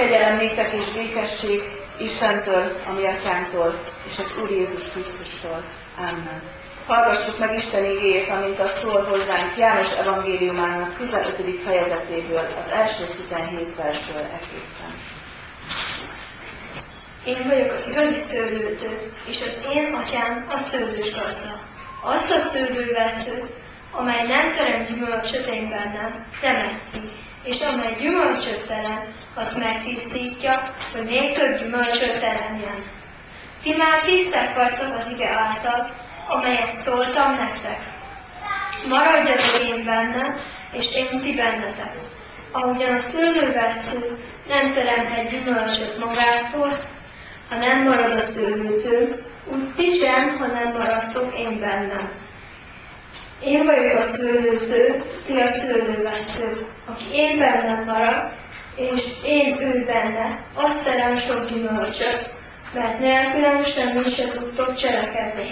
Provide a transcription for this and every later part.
Kegyelem néktek és békesség Istentől, a mi atyánktól, és az Úr Jézus Krisztustól. Amen. Hallgassuk meg Isten igéjét, amint azt szól hozzánk János evangéliumának 15. fejezetéből, az első 17 versről eképpen. Én vagyok az igazi szőlőtő, és az én atyám a szőlős gazda. Azt a szőlőveszőt, amely nem terem gyümölcsöt én bennem, temetszi, és amely gyümölcsöt terem, azt megtisztítja, hogy még több gyümölcsöt teremjen. Ti már tiszták vagytok az ige által, amelyet szóltam nektek. Maradjatok én bennem, és én ti bennetek. Ahogyan a szőlővesző nem teremhet gyümölcsöt magától, ha nem marad a szőlőtől, úgy ti sem, ha nem maradtok én bennem. Én vagyok a szőlőtő, ti a szőlővesző. Aki én bennem marad, és én ő benne, azt terem sok gyümölcsöt, mert nélkülem semmit se tudtok cselekedni.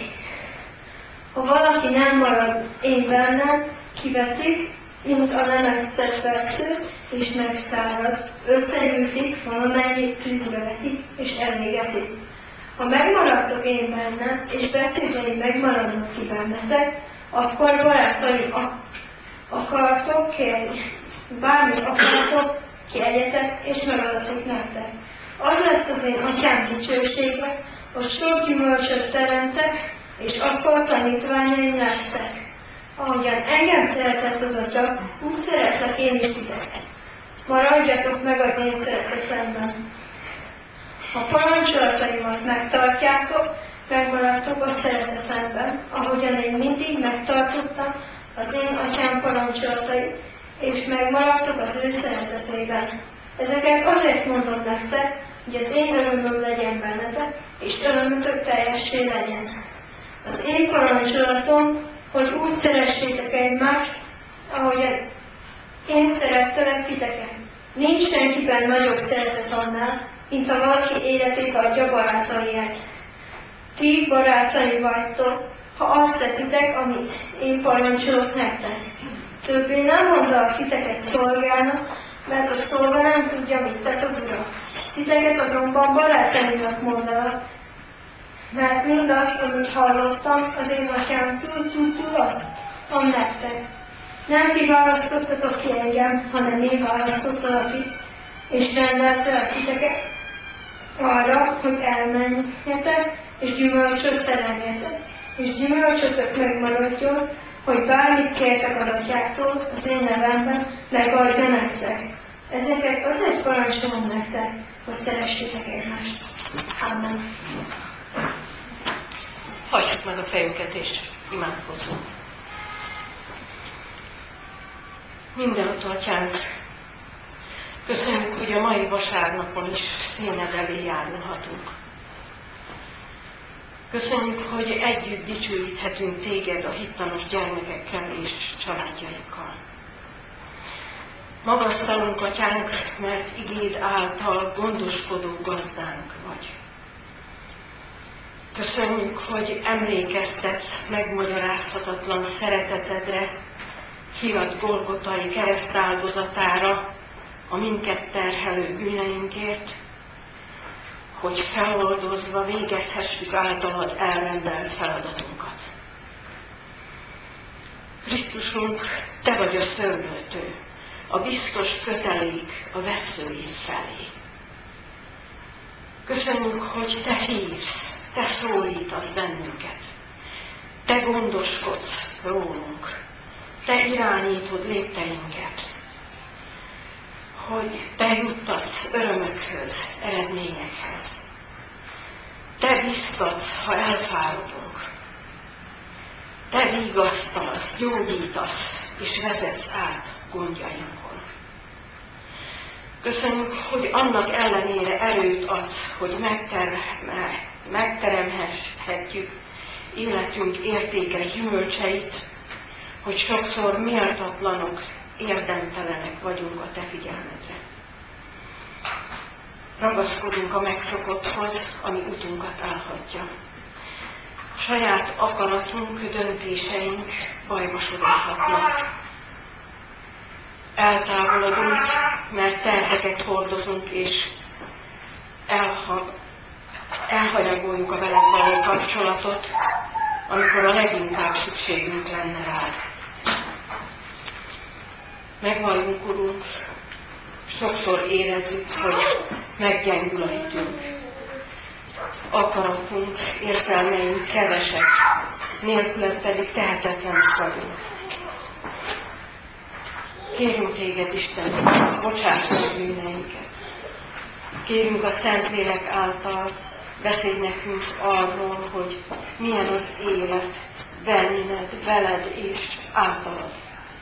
Ha valaki nem marad én bennem, kivetik, mint a nem etszett vesző, és megszárad, összegyűjtik, valamennyi tűzbe vetik, és elégetik. Ha megmaradtok én bennem, és beszédeim megmaradnak ki bennetek, akkor barátaim akartok kérni. Bármit akartok, kérjetek, és megadatik nektek. Az lesz az én atyám dicsősége, hogy sok gyümölcsöt teremtek, és akkor tanítványaim lesztek. Ahogyan engem szeretett az Atya, úgy szeretlek én is titeket. Maradjatok meg az én szeretetemben. Ha parancsolataimat megtartjátok, megmaradtok a szeretetemben, ahogyan én mindig megtartottam az én atyám parancsolatait, és megmaradtok az ő szeretetében. Ezeket azért mondom nektek, hogy az én örömöm legyen bennetek, és örömötök teljessé legyen. Az én parancsolatom, hogy úgy szeressétek egymást, ahogyan én szerettelek titeket. Nincs senkiben nagyobb szeretet annál, mint ha valaki életét adja barátaiért. Ti barátai vagytok, ha azt teszitek, amit én parancsolok nektek. Többé nem mondok titeket szolgálnak, mert a szolga nem tudja, mit tesz az ura. Titeket azonban barátaimnak mondanak, mert mindazt, amit hallottam, az én atyámtól tudtam nektek. Nem ti választottatok ki engem, hanem én választottalak ki, és rendeltelek titeket arra, hogy elmenjetek, és gyümölcsöt teremjetek, és gyümölcsötök megmaradjon, hogy bármit kértek az atyától, az én nevemben, megadja nektek. Ezeket azért parancsolom nektek, hogy szeressétek egymást. Amen. Hajtsuk meg a fejünket és imádkozzunk. Mindenható Atyánk, köszönjük, hogy a mai vasárnapon is színed elé járulhatunk. Köszönjük, hogy együtt dicsőíthetünk téged a hittanos gyermekekkel és családjaikkal. Magasztalunk, Atyánk, mert igéd által gondoskodó gazdánk vagy. Köszönjük, hogy emlékeztetsz megmagyarázhatatlan szeretetedre, fiad Golgotai keresztáldozatára, a minket terhelő bűneinkért, hogy feloldozva végezhessük általad elrendelt feladatunkat. Krisztusunk, te vagy a szőlőtő, a biztos kötelék a veszőid felé. Köszönjük, hogy te hívsz, te szólítasz bennünket, te gondoskodsz rólunk, te irányítod lépteinket, hogy te juttatsz örömökhöz, eredményekhez. Te biztatsz, ha elfáradunk. Te vigasztalsz, gyógyítasz, és vezetsz át gondjainkon. Köszönjük, hogy annak ellenére erőt adsz, hogy megteremhetjük életünk értékes gyümölcseit, hogy sokszor méltatlanok, érdemtelenek vagyunk a te figyelmedre. Ragaszkodunk a megszokotthoz, ami utunkat állhatja. Saját akaratunk, döntéseink bajba sodorhatnak. eltávolodunk, mert terheket hordozunk, és elhanyagoljuk a veled való kapcsolatot, amikor a leginkább szükségünk lenne rád. Megvalljuk, Urunk, sokszor érezzük, hogy meggyengül a hitünk. Akaratunk, érzelmeink kevesek, nélküled pedig tehetetlenek vagyunk. Kérünk téged, Isten, bocsáss meg bűneinket. Kérünk a Szentlélek által, beszélj nekünk arról, hogy milyen az élet benned, veled és általad.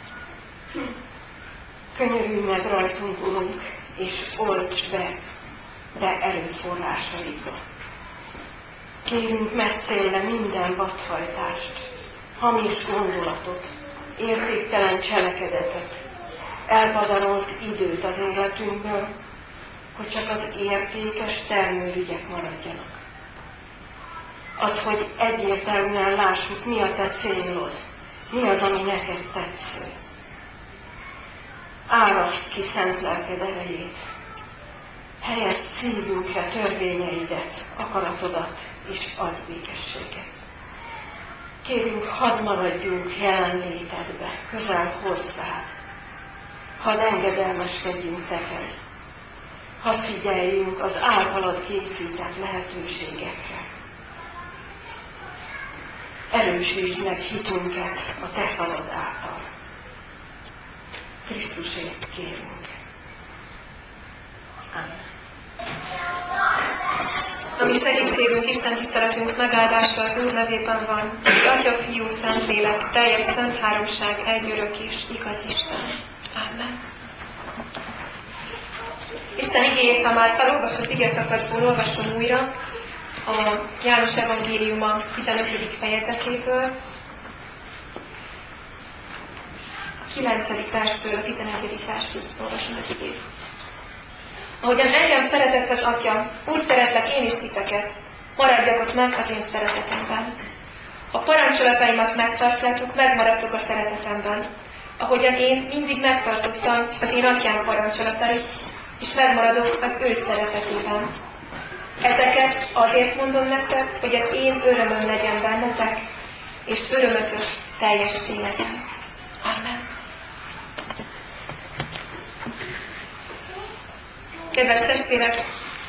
Könyörülj meg rajtunk, Urunk, és olts be te erőforrásaidba. Kérünk, metszélj le minden vadhajtást, hamis gondolatot, értéktelen cselekedetet, elpadarolt időt az életünkből, hogy csak az értékes termőügyek maradjanak. Add, hogy egyértelműen lássuk, mi a te célod, mi az, ami neked tetsző. Árasd ki szent lelked erejét, helyezd szívünkre törvényeidet, akaratodat és adj békességet. Kérünk, hadd maradjunk jelenlétedbe, közel hozzád, hadd engedelmeskedjünk neked, hadd figyeljünk az általad készített lehetőségekre. Erősítsd meg hitünket a te szavad által. Krisztusért kérünk. Amen. A mi segítségünk, Isten tiszteletünk megáldása az Úr nevében van, Atya, Fiú, Szentlélek, teljes szent háromság, egy örök és igaz Isten. Amen. Isten igéjét, ha már felolvasott igeszakaszból, olvasom újra a János evangéliuma 15. fejezetéből, a 9. verstől a 11. versig olvasom az igét. Ahogyan engem szeretett az Atya, úgy szeretlek én is titeket, maradjatok meg az én szeretetemben. Ha parancsolataimat megtartjátok, megmaradtok a szeretetemben. Ahogyan én mindig megtartottam az én Atyám parancsolatait, és megmaradok az ő szeretetében. Ezeket azért mondom nektek, hogy az én örömöm legyen bennetek, és örömötök teljessé legyen. Amen. Kedves testvérek,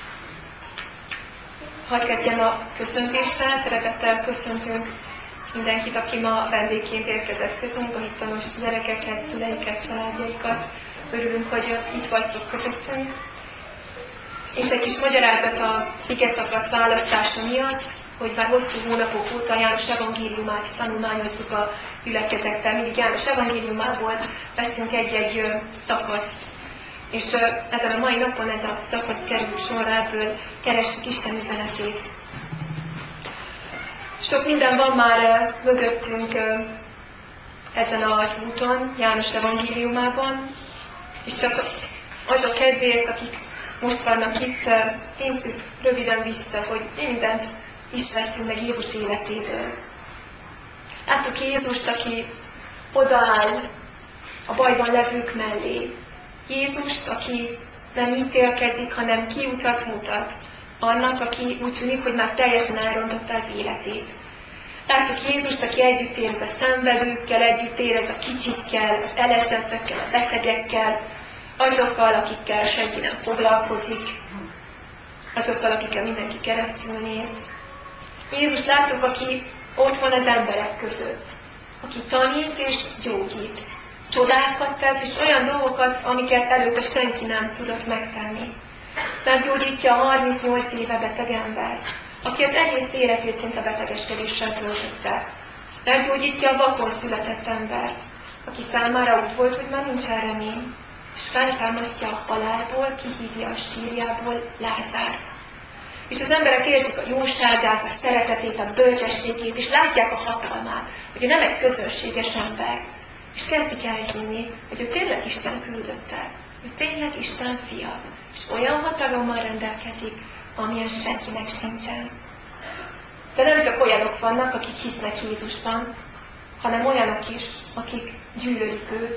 hadd kezdjem a köszöntéssel, szeretettel köszöntünk mindenkit, aki ma vendégként érkezett közünk, a hittanos gyerekeket, szüleiket, családjaikat. Örülünk, hogy itt vagytok közöttünk. És egy kis magyarázat a igeszakasz választása miatt, hogy már hosszú hónapok óta János evangéliumát tanulmányozzuk a gyülekezettel. Mindig János evangéliumából veszünk egy-egy szakaszt. És ezen a mai napon ez a szakasz kerül sorra, ebből keressük Isten üzenetét. Sok minden van már mögöttünk ezen az úton, János evangéliumában, és csak azok kedvéért, akik most vannak itt, nézzük röviden vissza, hogy mindent ismertünk meg Jézus életéből. Láttuk Jézust, aki odaáll a bajban levők mellé. Jézust, aki nem ítélkezik, hanem kiutat mutat annak, aki úgy tűnik, hogy már teljesen elrontotta az életét. Látjuk Jézust, aki együtt érez a szenvedőkkel, együtt érez a kicsikkel, az elesettekkel, a betegekkel, azokkal, akikkel senki nem foglalkozik, azokkal, akikkel mindenki keresztül néz. Jézus látjuk, aki ott van az emberek között, aki tanít és gyógyít, csodákat tesz, és olyan dolgokat, amiket előtte senki nem tudott megtenni. Meggyógyítja a 38 éve beteg embert, aki az egész életét szinte betegeskedéssel töltötte. Meggyógyítja a vakon született embert, aki számára úgy volt, hogy már nincsen remény, és feltámasztja a halálból, kihívja a sírjából Lázárt. És az emberek érzik a jóságát, a szeretetét, a bölcsességét, és látják a hatalmát, hogy ő nem egy közönséges ember. És kezdik elhinni, hogy ő tényleg Isten küldötte, ő tényleg Isten fia, és olyan hatalommal rendelkezik, amilyen senkinek sincsen. De nem csak olyanok vannak, akik hisznek Jézusban, hanem olyanok is, akik gyűlölik őt,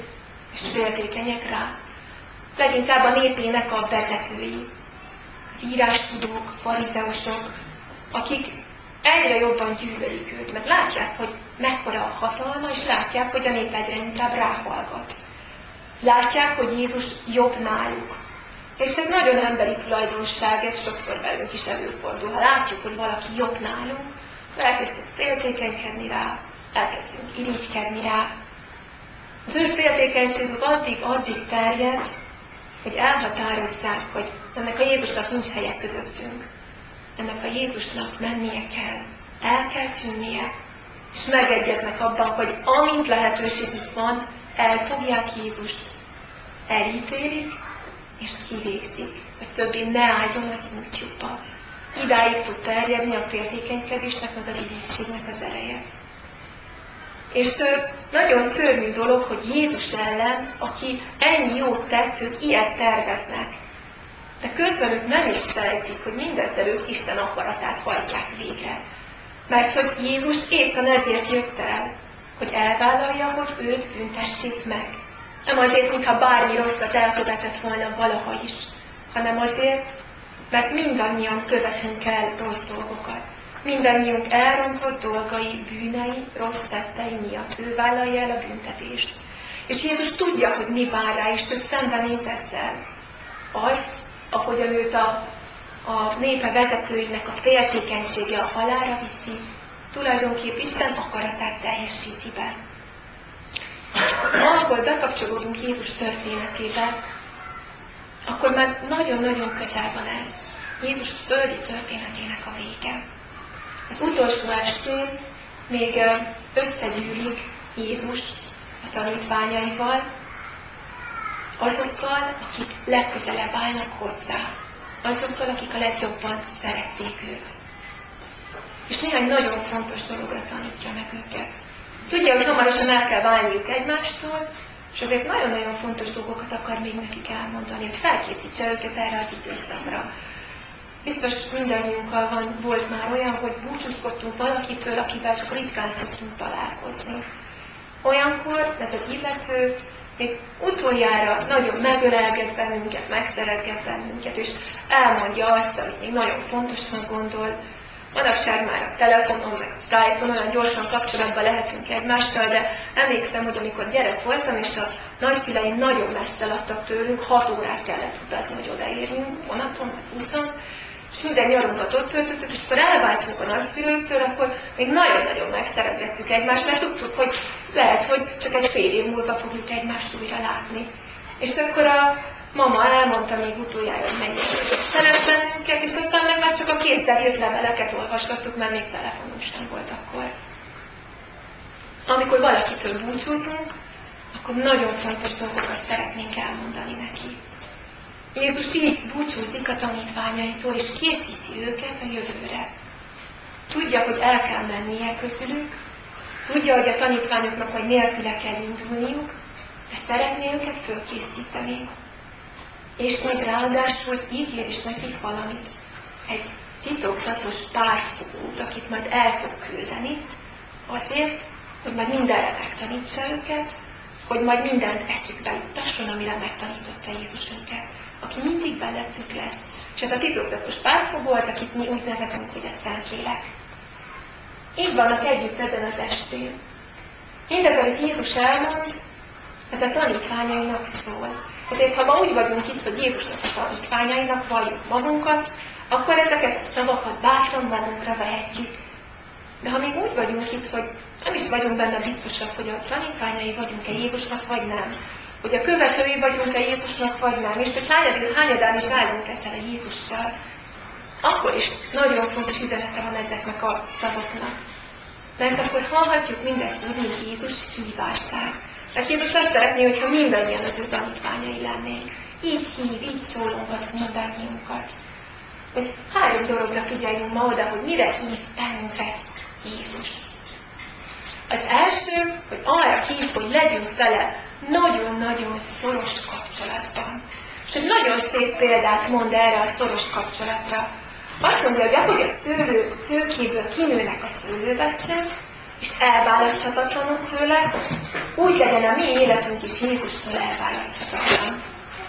és féltékenyek rá. Leginkább a népének a vezetői, az írástudók, farizeusok, akik egyre jobban gyűlölik őt, mert látják, hogy mekkora a hatalma, és látják, hogy a nép egyre inkább ráhallgat. Látják, hogy Jézus jobb náluk. És ez nagyon emberi tulajdonság, ez sokszor velünk is előfordul. Ha látjuk, hogy valaki jobb nálunk, elkezdünk féltékenykedni rá, elkezdünk irigykedni rá. Az ő féltékenységük addig terjed, hogy elhatározzák, hogy ennek a Jézusnak nincs helye közöttünk. Ennek a Jézusnak mennie kell, el kell tűnnie, és megegyeznek abban, hogy amint lehetőségük van, elfogják Jézust, elítélik, és kivégzik, hogy többé ne álljon az útjukba. Idáig tud terjedni a féltékenykedésnek, meg az irigységnek az ereje. És nagyon szörnyű dolog, hogy Jézus ellen, aki ennyi jót tett, ők ilyet terveznek. De közben ők nem is sejtik, hogy mindezzel ők Isten akaratát hajtják végre. Mert hogy Jézus éppen ezért jött el, hogy elvállalja, hogy őt büntessék meg. Nem azért, mintha bármi rosszat elkövetett volna valaha is, hanem azért, mert mindannyian követünk el rossz dolgokat. Mindannyiunk elrontott dolgai, bűnei, rossz tettei miatt ő vállalja el a büntetést. És Jézus tudja, hogy mi vár rá, és ő szembenéz ezzel. Az, ahogyan őt a népe vezetőinek a féltékenysége a halálra viszi, tulajdonképp Isten akaratát teljesíti be. Ahol bekapcsolódunk Jézus történetébe, akkor már nagyon-nagyon közel van ez. Jézus földi történetének a vége. Az utolsó estén még összegyűlik Jézus a tanítványaival, azokkal, akik legközelebb állnak hozzá, azokkal, akik a legjobban szerették őt. És néhány nagyon fontos dologra tanítja meg őket. Tudja, hogy hamarosan el kell válniuk egymástól, és azért nagyon-nagyon fontos dolgokat akar még nekik elmondani, hogy felkészítse őket erre az időszakra. Biztos mindannyiunkkal volt már olyan, hogy búcsúzkodtunk valakitől, akivel csak ritkán szoktunk találkozni. Olyankor ez az illető még utoljára nagyon megölelget bennünket, megszeretget bennünket, és elmondja azt, amit még nagyon fontosnak gondol. Manapság már a telefonon, meg a Skype-on olyan gyorsan kapcsolatban lehetünk egymással, de emlékszem, hogy amikor gyerek voltam, és a nagyszüleim nagyon messze laktak tőlünk, 6 órát kellett utazni, hogy odaérjünk, vonaton, vagy buszon, és minden nyarunkat ott töltöttük, és akkor elváltunk a nagyszülőktől, akkor még nagyon-nagyon megszeretgettük egymást, mert tudtuk, hogy lehet, hogy csak egy fél év múlva fogjuk egymást újra látni. És akkor a mama elmondta még utoljára, hogy mennyire szeret bennünket, és aztán meg már csak a kézzel írt leveleket olvasgattuk, mert még telefonunk sem volt akkor. Amikor valakitől búcsúzunk, akkor nagyon fontos dolgokat szeretnénk elmondani neki. Jézus így búcsúzik a tanítványaitól, és készíti őket a jövőre. Tudja, hogy el kell mennie közülük, tudja, hogy a tanítványoknak majd nélküle kell indulniuk, de szeretné őket fölkészíteni. És még ráadásul ígér is nekik valamit. Egy titokzatos pártfogót, akit majd el fog küldeni, azért, hogy majd mindenre megtanítsa őket, hogy majd mindent eszükbe juttasson, amire megtanította Jézus őket, aki mindig bellettük lesz. És ez a titokzatos pártfogó volt, akit mi úgy nevezünk, hogy a Szentlélek. Így vannak együtt ezen az estén. Mindez, amit Jézus elmond, ez a tanítványainak szól. Ezért, ha ma úgy vagyunk itt, hogy Jézusnak a tanítványainak valljuk magunkat, akkor ezeket a szavakat bátran magunkra vehetjük. De ha még úgy vagyunk itt, hogy nem is vagyunk benne biztosak, hogy a tanítványai vagyunk-e Jézusnak, vagy nem, hogy a követői vagyunk-e Jézusnak, vagy nem, és hogy hányadán is állunk ezzel a Jézussal, akkor is nagyon fontos üzenete van ezeknek a szavaknak. Mert akkor hallhatjuk mindezt úgy, mint Jézus hívását. Mert Jézus azt szeretné, hogyha mindannyian az ő tanítványai lennénk. Így hív, így szólongat mindannyiunkat. Hogy 3 dologra figyeljünk ma oda, hogy mire hív bennünket Jézus. Az első, hogy arra hív, hogy legyünk vele nagyon-nagyon szoros kapcsolatban. És egy nagyon szép példát mond erre a szoros kapcsolatra. Azt mondja, hogy ahogy a tőkéből kinőnek a szőlőveszők, és elválaszthatatlanok tőle, úgy legyen a mi életünk is Jézustól elválaszthatatlan.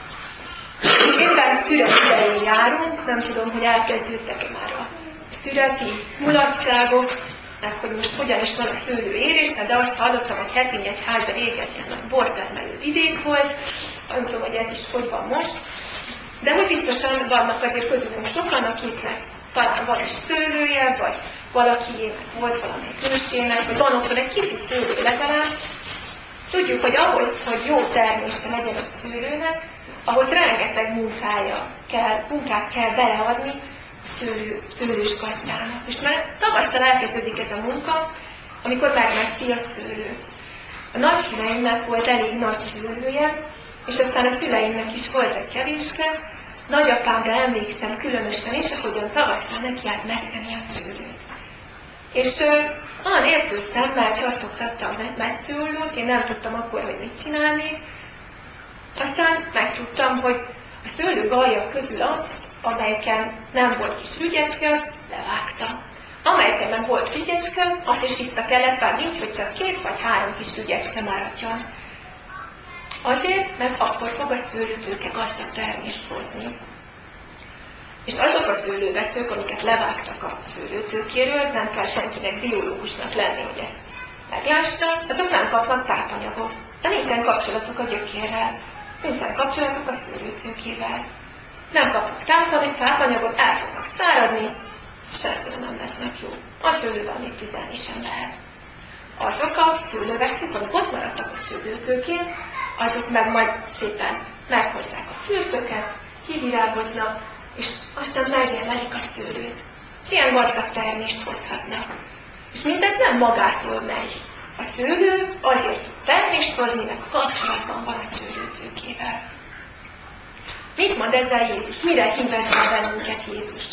Éppen szület idején járunk, nem tudom, hogy elkezdődtek-e már a születi mulatságok, meg hogy most hogyan is van a szőlő érése, de azt hallottam, hogy Hetény-Egyházban régen ilyen nagy bortermelő vidék volt, nem tudom, hogy ez is hogy van most, de hogy biztosan vannak azért közülünk sokan, akiknek talán van is szőlője, vagy valakiének volt valamelyik ősének, vagy van otthon egy kicsi szőlő legalább. Tudjuk, hogy ahhoz, hogy jó termése legyen a szőlőnek, ahhoz rengeteg munkát kell beleadni a szőlős gazdának. És már tavasztal elkezdődik ez a munka, amikor megmetszi a szőlőt. A nagyszüleimnek volt elég nagy szőlője, és aztán a szüleimnek is volt egy kevéske. Nagyapámra emlékszem különösen is, ahogyan tavasztal nekiállt megtenni a szőlőt. És olyan értő szemmel csattogtatta a metszőollót, én nem tudtam akkor, hogy mit csinálnék. Aztán megtudtam, hogy a szőlő galjak közül az, amelyeken nem volt kis ügyeske, azt levágta. Amelyeken meg volt ügyeske, azt is vissza kellett vágni, így, hogy csak 2 vagy 3 kis ügyeske maradjon. Azért, mert akkor fog a szőlőtőke gazdag termést hozni. És azok a szőlőveszők, amiket levágtak a szőlőtőkéről, nem kell senkinek biológusnak lenni, hogy ezt meglássa, azok nem kapnak tápanyagot. De nincsen kapcsolatuk a gyökérrel, nincsen kapcsolatuk a szőlőtőkével. Nem kapnak tápanyagot, el fognak száradni, semmire nem lesznek jó. A szőlővel még tüzelni sem lehet. Azok a szőlőveszők, amik ott maradtak a szőlőtőkén, azok meg majd szépen meghozzák a fülköket, kivirágoznak, és aztán megjellelik a szőlőt. És ilyen gazdag termést hozhatnak. És mindez nem magától megy. A szőlő azért tud termést hozni, mert kapcsolatban van a szőlőtőkével. Mit mond ezzel Jézus? Mire hívez rá bennünket Jézus?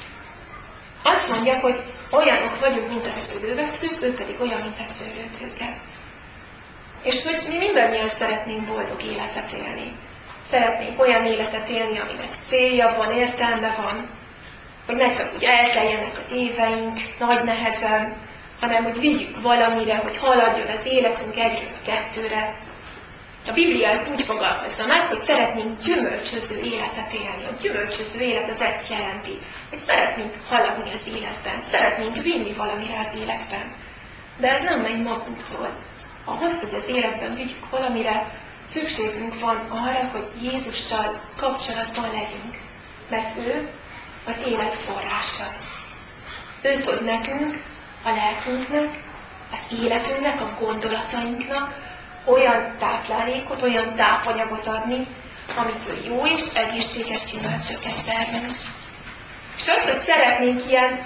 Azt mondja, hogy olyanok vagyunk, mint a szőlőveszők, ő pedig olyan, mint a szőlőtőke. És hogy mi mindannyian szeretnénk boldog életet élni. Szeretnénk olyan életet élni, aminek célja van, értelme van, hogy ne csak úgy elteljenek az éveink nagy nehezen, hanem hogy vigyük valamire, hogy haladjon az életünk 1-2-re. A Biblia ezt úgy fogalmazza meg, hogy szeretnénk gyümölcsöző életet élni. A gyümölcsöző élet az ezt jelenti, hogy szeretnénk haladni az életben, szeretnénk vinni valamire az életben. De ez nem megy magunktól. Ahhoz, hogy az életben vigyük valamire, szükségünk van arra, hogy Jézussal kapcsolatban legyünk. Mert ő az élet forrása. Ő tud nekünk, a lelkünknek, az életünknek, a gondolatainknak olyan táplálékot, olyan tápanyagot adni, amit ő jó és egészséges gyümölcsöket termel. És azt, hogy szeretnénk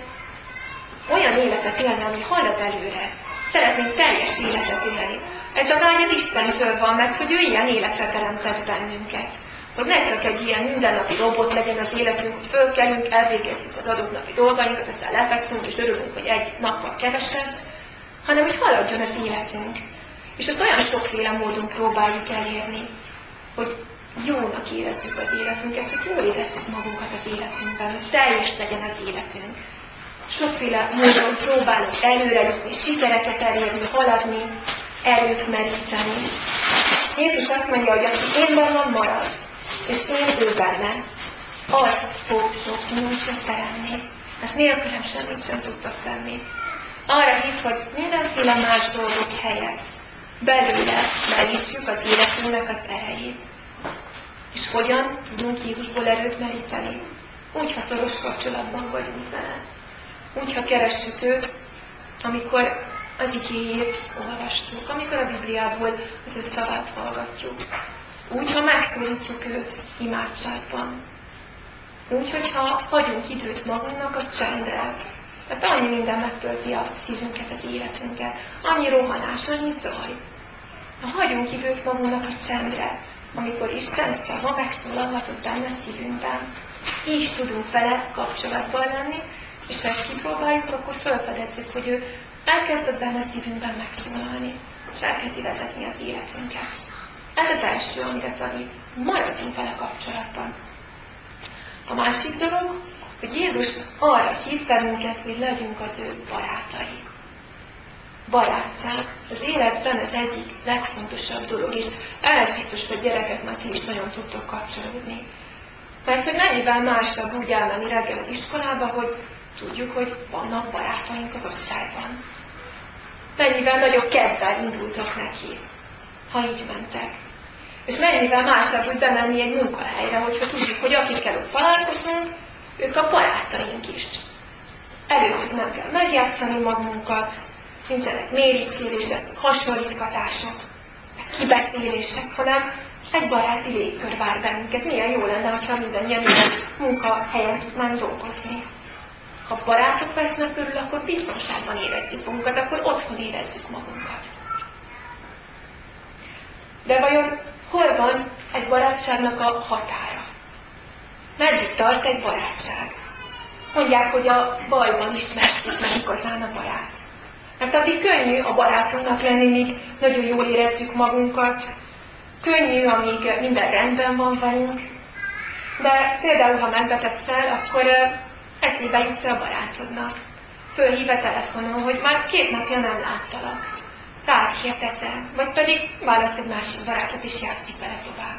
olyan életet élni, ami halad előre. Szeretnénk teljes életet élni. Ez a vágy az Istentől van, mert hogy ő ilyen életre teremtett bennünket. Hogy ne csak egy ilyen mindennapi robot legyen az életünk, hogy fölkelünk, elvégezzük az adott napi dolgainkat, aztán lefekszünk és örülünk, hogy egy nappal kevesebb, hanem hogy haladjon az életünk. És ezt olyan sokféle módon próbáljuk elérni, hogy jónak érezzük az életünket, hogy jól érezzük magunkat az életünkben, hogy teljes legyen az életünk. Sokféle módon próbálunk előrejutni, sikereket elérni, haladni, erőt meríteni. Jézus azt mondja, hogy aki én bennem marad, és én ő benne, az fog sok gyümölcsöt teremni. Ezt nélkülem semmit sem tudtak tenni. Arra hív, hogy mindenféle más dolgok helyett belőle merítsük az életünknek az erejét. És hogyan tudunk Jézusból erőt meríteni? Úgy, ha szoros kapcsolatban vagyunk vele. Úgy, ha keressük őt, amikor az igéjét olvassuk, amikor a Bibliából az ő szavát hallgatjuk. Úgy, ha megszólítjuk őt imádságban. Úgy, hogyha hagyunk időt magunknak a csendre. Mert annyi minden megtölti a szívünket, az életünket. Annyi rohanás, annyi zaj. Ha hagyunk időt magunknak a csendre, amikor Isten szava megszólalhatott benne a szívünkben, így tudunk vele kapcsolatban lenni, és ha ezt kipróbáljuk, akkor felfedezzük, hogy ő elkezdett benne a szívünkben megszólalni, és elkezdi vezetni az életünket. Ez az első, amire tanít. Maradjunk vele kapcsolatban. A másik dolog, hogy Jézus arra hív bennünket, hogy legyünk az ő barátai. barátság az életben az egyik legfontosabb dolog, és ehhez biztos, hogy gyerekeknek ti is nagyon tudtok kapcsolódni. Mert hogy mennyivel másabb úgy elmenni reggel az iskolába, hogy tudjuk, hogy vannak barátaink az osztályban. Mennyivel nagyobb kedvel indultok neki, ha így mentek. És mennyivel másabb úgy bemenni egy munkahelyre, hogyha tudjuk, hogy akikkel ott találkozunk, ők a barátaink is. Előttük nem kell megjátszani magunkat, nincsenek méricskérések, hasonlítgatások, kibeszélések, hanem egy baráti légkör vár bennünket. Milyen jó lenne, ha mindannyian ilyen munkahelyen tudnánk dolgozni. Ha barátok vesznek körül, akkor biztonságban érezzük magunkat, akkor otthon érezzük magunkat. De vajon hol van egy barátságnak a határa? Meddig tart egy barátság? Mondják, hogy a bajban ismerjük meg igazán a barát. Mert addig könnyű a barátunknak lenni, míg nagyon jól érezzük magunkat, könnyű, amíg minden rendben van velünk, de például, ha megbetegszel, akkor eszébe jutsz a barátodnak. Fölhív a telefonon, hogy már 2 napja nem láttalak. Rád kérdezel, vagy pedig válasz egy másik barátot és játszik vele tovább.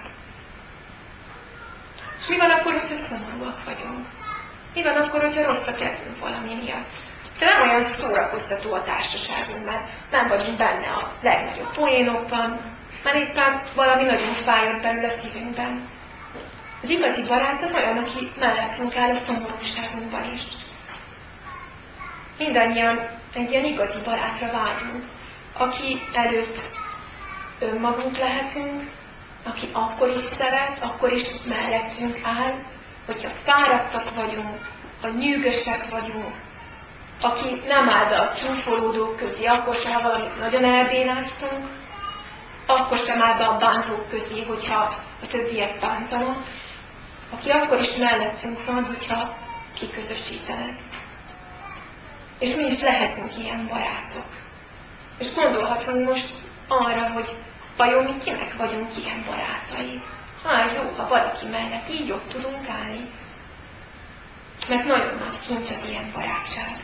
És mi van akkor, hogyha szomorúak vagyunk? Mi van akkor, hogyha rossz a kedvünk valami miatt? Nem olyan szórakoztató a társaságunk, mert nem vagyunk benne a legnagyobb poénokban, mert éppen valami nagyon fájott belül a szívünkben. Az igazi barát az olyan, aki mellettünk áll a szomorúságunkban is. Mindannyian egy ilyen igazi barátra vágyunk, aki előtt önmagunk lehetünk, aki akkor is szeret, akkor is mellettünk áll, hogyha fáradtak vagyunk, ha nyűgösek vagyunk, aki nem áll be a csúfolódók közé, akkor sem, ha valamit nagyon elbénáztunk, akkor sem áll be a bántók közé, hogyha a többiek bántanak, aki akkor is mellettünk van, hogyha kiközösítenek. És mi is lehetünk ilyen barátok. És gondolhatunk most arra, hogy vajon mi kinek vagyunk ilyen barátai. Jó, ha valaki mellett így ott tudunk állni. Mert nagyon nagy kincs az ilyen barátság.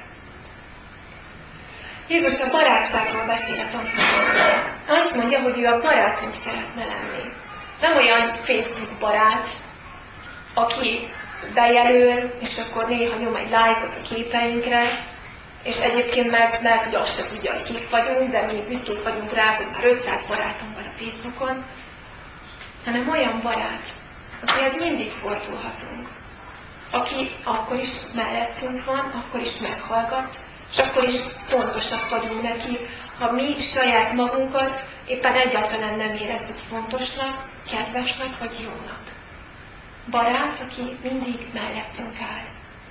Jézus a barátságról beszél a tanítványoknak. Azt mondja, hogy ő a barátunk szeretne lenni. Nem olyan Facebook barát, aki bejelöl, és akkor néha nyom egy lájkot a képeinkre, és egyébként meg lehet, hogy azt se tudja, hogy kik vagyunk, de mi büszkék vagyunk rá, hogy már 500 barátunk van a Facebookon, hanem olyan barát, akihez mindig fordulhatunk, aki akkor is mellettünk van, akkor is meghallgat, és akkor is fontosak vagyunk neki, ha mi saját magunkat éppen egyáltalán nem érezzük fontosnak, kedvesnek vagy jónak. Barát, aki mindig mellettünk áll.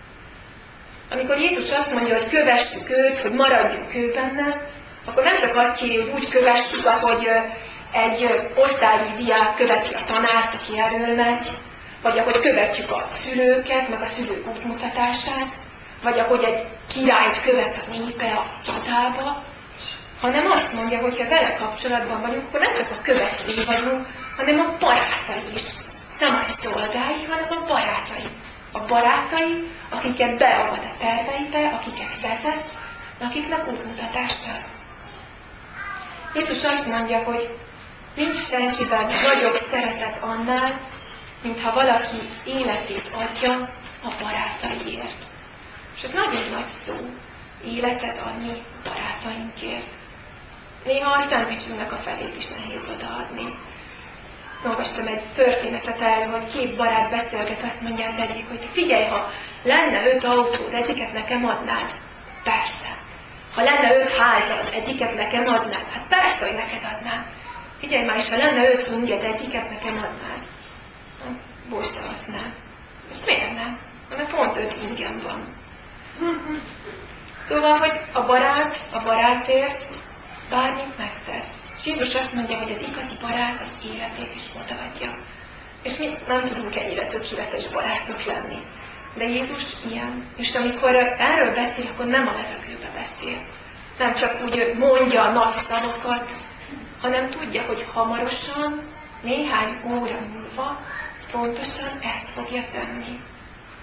Amikor Jézus azt mondja, hogy kövessük őt, hogy maradjunk ő benne, akkor nem csak azt kéri, hogy úgy kövessük, ahogy egy osztályi diák követi a tanárt, aki elől megy, vagy ahogy követjük a szülőket, meg a szülők útmutatását, vagy ahogy egy királyt követ a népe a csatába, hanem azt mondja, hogy ha vele kapcsolatban vagyunk, akkor nem csak a követői vagyunk, hanem a barátai is. Nem a szolgái, hanem a barátai. A barátai, akiket beavat a terveibe, akiket vezet, akiknek útmutatást ad. Jézus azt mondja, hogy nincs senkiben nagyobb szeretet annál, mintha valaki életét adja a barátaiért. És ez nagyon nagy szó, életet adni barátainkért. Néha a szendvicsünknek a felét is nehéz odaadni. Olvastam egy történetet erről, hogy 2 barát beszélget, azt mondja az egyik, hogy figyelj, ha lenne 5 autód, egyiket nekem adnád? Persze. Ha lenne 5 házad, egyiket nekem adnád? Hát persze, hogy neked adnád. Figyelj már, és ha lenne 5 inged, egyiket nekem adnád? Most azt nem. Most miért nem? Mert pont 5 ingem van. Szóval, hogy a barát a barátért bármit megtesz. És Jézus azt mondja, hogy az igazi barát az életét is odaadja. És mi nem tudunk ennyire tökéletes barátok lenni. De Jézus ilyen. És amikor erről beszél, akkor nem a levegőbe beszél. Nem csak úgy mondja a nagy szavakat, hanem tudja, hogy hamarosan, néhány óra múlva pontosan ezt fogja tenni.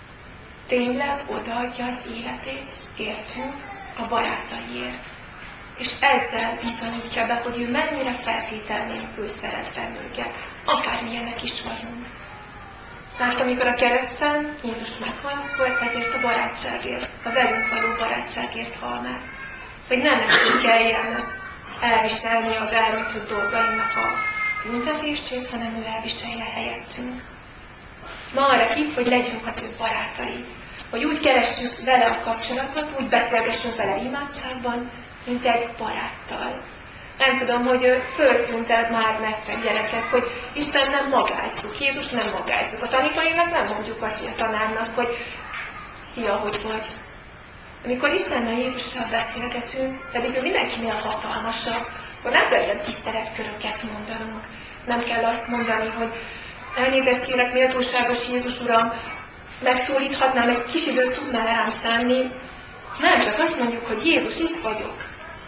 Tényleg odaadja az életét, értünk, a barátaiért. és ezzel bizonyítja be, hogy ő mennyire feltétel nélkül szeret bennünket, akármilyenek is vagyunk. Mert amikor a kereszten Jézus meghalt, akkor ezért a barátságért, a velünk való barátságért hal meg. Hogy nem nekünk kelljen elviselni az elrontott dolgainak a büntetését, hanem ő elviselje helyettünk. Ma arra hív, hogy legyünk az ő barátai. Hogy úgy keressük vele a kapcsolatot, úgy beszélgessünk vele imádságban, mint egy baráttal. Nem tudom, hogy föltűnt már nektek gyerekek, hogy Isten nem magázzuk, Jézus nem magázzuk. A tanítóinak nem mondjuk azt a tanárnak, hogy szia, hogy vagy. Amikor Istennel, Jézussal beszélgetünk, pedig ő mindenkinél hatalmasabb, akkor nem kell ilyen tiszteletköröket mondanunk. Nem kell azt mondani, hogy elnézést kérek, méltóságos Jézus Uram, megszólíthatnám, egy kis időt tudná rám szánni. Nem, csak azt mondjuk, hogy Jézus, itt vagyok.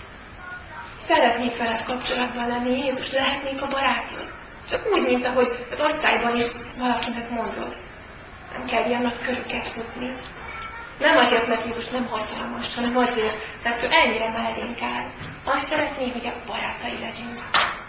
Szeretnék veled kapcsolatban lenni, Jézus, lehetnék a barátod. Csak úgy, mint ahogy az osztályban is valakinek mondod. Nem kell ilyen nagy köröket futni. Nem azért, mert Jézus nem hatalmas, hanem azért, mert ő ennyire mellénk áll. Azt szeretné, hogy a barátai legyünk.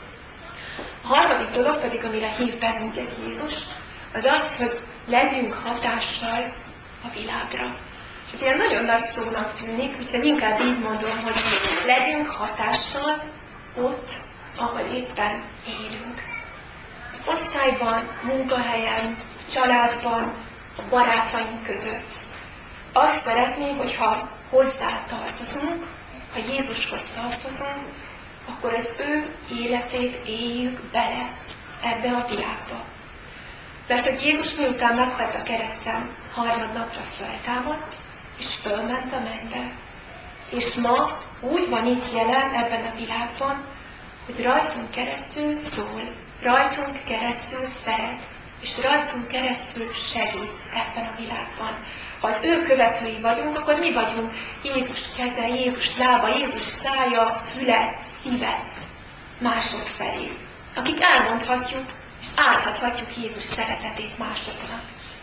A harmadik dolog pedig, amire hív bennünket Jézus, az az, hogy legyünk hatással a világra. És ez ilyen nagyon nagy szónak tűnik, úgyhogy inkább így mondom, hogy legyünk hatással ott, ahol éppen élünk. Az osztályban, munkahelyen, családban, a barátaink között. Azt szeretném, hogyha hozzá tartozunk, ha Jézushoz tartozunk, akkor az ő életét éljük bele ebbe a világba. Mert hogy Jézus miután meghalt a kereszten, harmadnapra feltámadt, és fölment a mennybe. És ma úgy van itt jelen ebben a világban, hogy rajtunk keresztül szól, rajtunk keresztül szeret, és rajtunk keresztül segít ebben a világban. Ha az ő követői vagyunk, akkor mi vagyunk Jézus keze, Jézus lába, Jézus szája, füle, szíve mások felé. Akik elmondhatjuk, és átadhatjuk Jézus szeretetét másoknak.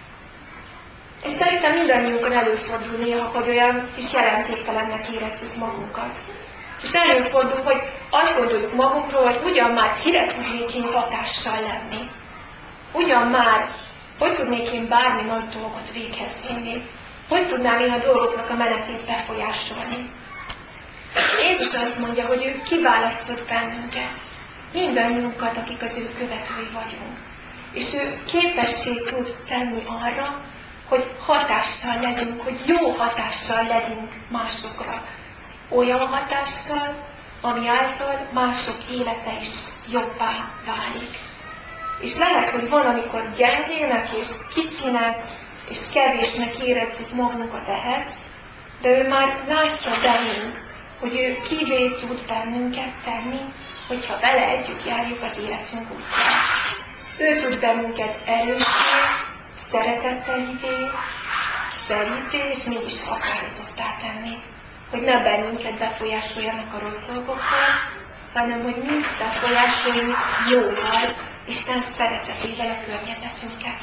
És szerintem mindannyiunkon előfordul néha, hogy olyan kis jelentéktelennek érezzük magunkat. És előfordul, hogy azt gondoljuk magunkról, hogy ugyan már kire tudnék én hatással lenni. Ugyan már, hogy tudnék én bármi nagy dolgot véghez vinni. Hogy tudnám én a dolgoknak a menetét befolyásolni. Jézus azt mondja, hogy ő kiválasztott bennünket. Mindannyiunkat, akik az ő követői vagyunk. És ő képessé tud tenni arra, hogy hatással legyünk, hogy jó hatással legyünk másokra. Olyan hatással, ami által mások élete is jobbá válik. És lehet, hogy valamikor gyengének és kicsinek és kevésnek érezzük magunkat ehhez, de ő már látja bennünk, hogy ő kivé tud bennünket tenni, hogyha vele együtt járjuk az életünk útján. Ő tud bennünket erőssé, szeretettelivé, szerűvé és mégis határozottá tenni. Hogy ne bennünket befolyásoljanak a rossz dolgokkal, hanem hogy mi befolyásoljuk jóval, Isten szeretetével a környezetünket.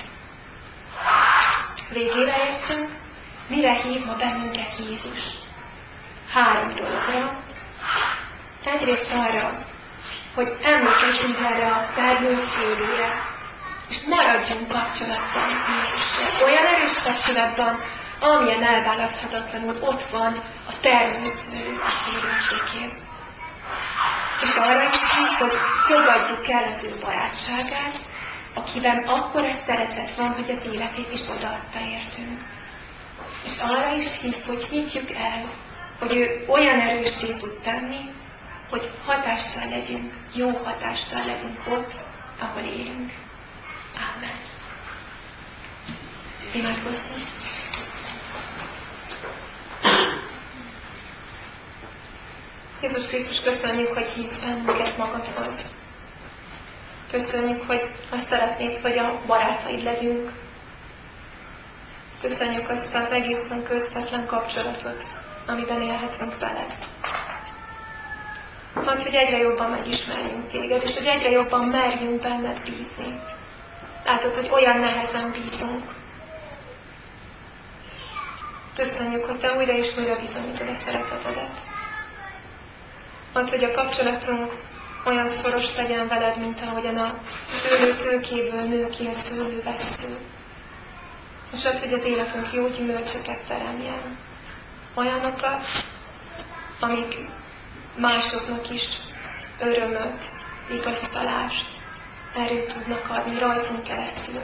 Végére értünk, mire hív ma bennünket Jézus? 3 dologra. Egyrészt arra, hogy emlékezzünk erre a termő szőlőre, és maradjunk kapcsolatban Jézussal. Olyan erős kapcsolatban, amilyen elválaszthatatlanul ott van a termőszőlő a szőlőcsékén. És arra is hív, hogy fogadjuk el az ő barátságát, akiben akkora szeretet van, hogy az életét is odaadta értünk. És arra is hív, hogy hívjuk el, hogy ő olyan erőssé tud tenni, hogy hatással legyünk, jó hatással legyünk ott, ahol élünk. Amen. Imádkozzunk. Jézus Krisztus, köszönjük, hogy hívsz bennünket magadhoz. Köszönjük, hogy azt szeretnéd, hogy a barátaid legyünk. Köszönjük azt az egészen közvetlen kapcsolatot, amiben élhetünk veled. Hadd, hogy egyre jobban megismerjünk téged, és hogy egyre jobban merjünk benned bízni. Látod, hogy olyan nehezen bízunk. Köszönjük, hogy te újra és újra bizonyítod a szeretetedet. Add, hogy a kapcsolatunk olyan szoros legyen veled, mint ahogyan a szőlő tőkéből nő ki a szőlővessző. És add, hogy az életünk jó gyümölcsöket teremjen. Olyanokat, amik másoknak is örömöt, vigasztalást, erőt tudnak adni rajtunk keresztül.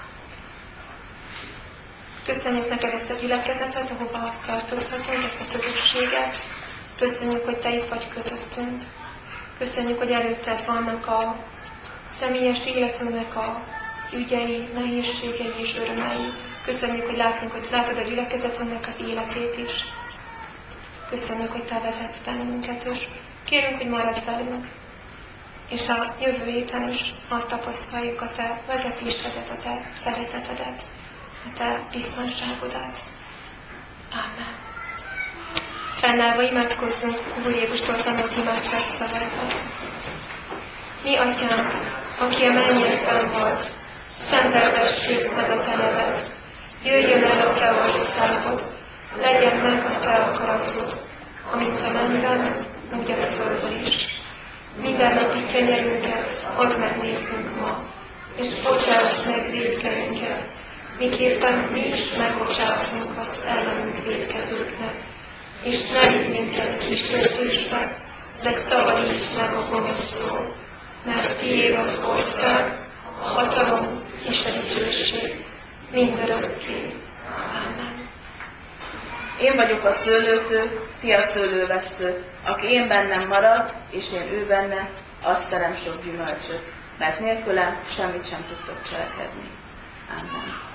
Köszönjük neked ezt a gyülekezetet, ahova tartozhatunk, ezt a közösséget. Köszönjük, hogy te itt vagy közöttünk. Köszönjük, hogy előtted vannak a személyes életünknek az ügyei, nehézségei és örömei. Köszönjük, hogy látod a gyülekezetünknek az életét is. Köszönjük, hogy te vezetsz bennünket, és kérünk, hogy maradj velünk. És a jövő héten is azt tapasztaljuk a te vezetésedet, a te szeretetedet, a te biztonságodat. Amen. Fennállva imádkozzunk Úr Jézustól tanult imádság szavaival. Mi, Atyánk, aki a mennyekben vagy, szenteltessék meg a te neved. Jöjjön el a te országod, legyen meg a te akaratod, amint a mennyben, úgy a földön is. Mindennapi kenyerünket add meg nékünk ma, és bocsásd meg vétkeinket, miképpen mi is megbocsátunk az ellenünk vétkezőknek. És ne vigy minket kísértésbe, de szabadíts meg a gonosztól, mert tiéd az ország, a hatalom és a dicsőség mindörökké. Amen. Én vagyok a szőlőtő, ti a szőlővessző. Aki én bennem marad, és én ő benne, azt terem sok gyümölcsöt, mert nélkülem semmit sem tudtok cselekedni. Amen.